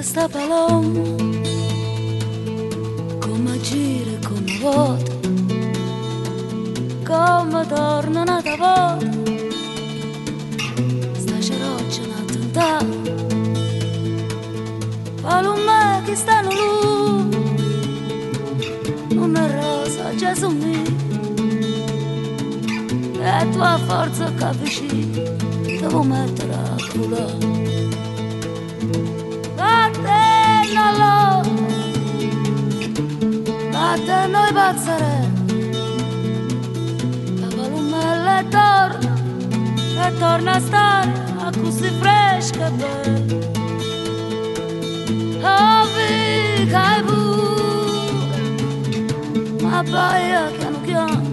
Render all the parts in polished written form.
sta paloma, come gira, come vuota, come torna nata volta, sta ceroccia una tentata, paloma che stanno lui, non è rosa, Gesù mio, e tua forza capisci, devo mettere a culo. Vattene noi pazzeremo, la palumella e torna a stare a così fresca e bella. Oh, fica e pure, ma poi piano piano,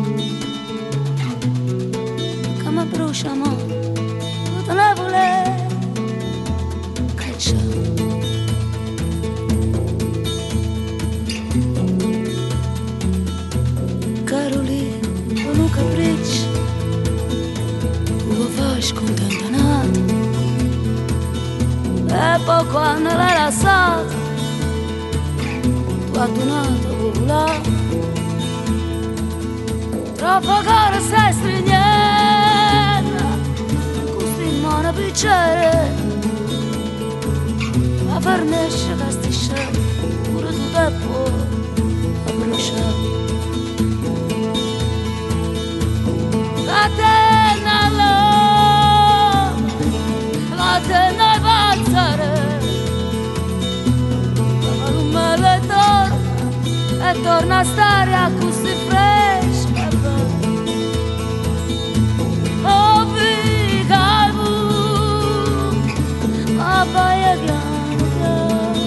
che mi brucia amore, tu te ne volevi, che c'è? Carolina, con un capriccio, tu lo fai scontentanato, e poi quando l'hai lasciato, tu hai donato volato, troppo caro stai stringendo, così non piacere, ma per me c'è che stai scendo, pure tu tempo a bruciare. Vattene noi pazzare, la palumella e torna a stare a così fresca e bella. Oh, figa e pure, ma poi è piano piano,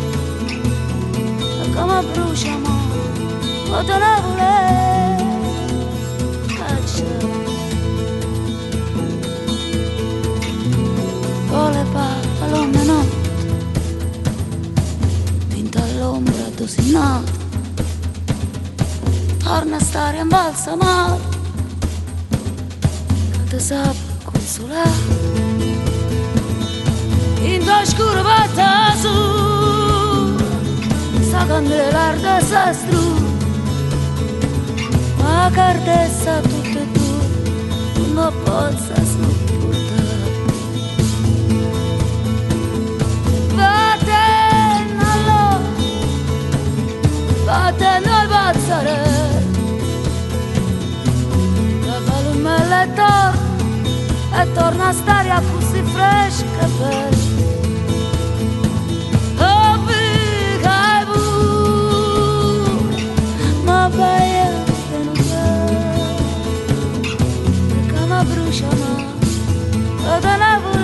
e come brucia amore, o te ne volevi, che c'è? Con le palome notte, vinta all'ombra dosinata, torna a stare imbalsamato, che ti sa consolare, in tuo scuro batta su, sta candela ardessa stru, ma cardessa tutte e due, non possa snobbare. Vattene noi pazzare, la palumella e torna a stare a così fresca e bella. Oh, figa e pure, ma vai e non c'è, perché mi brucia, ma te ne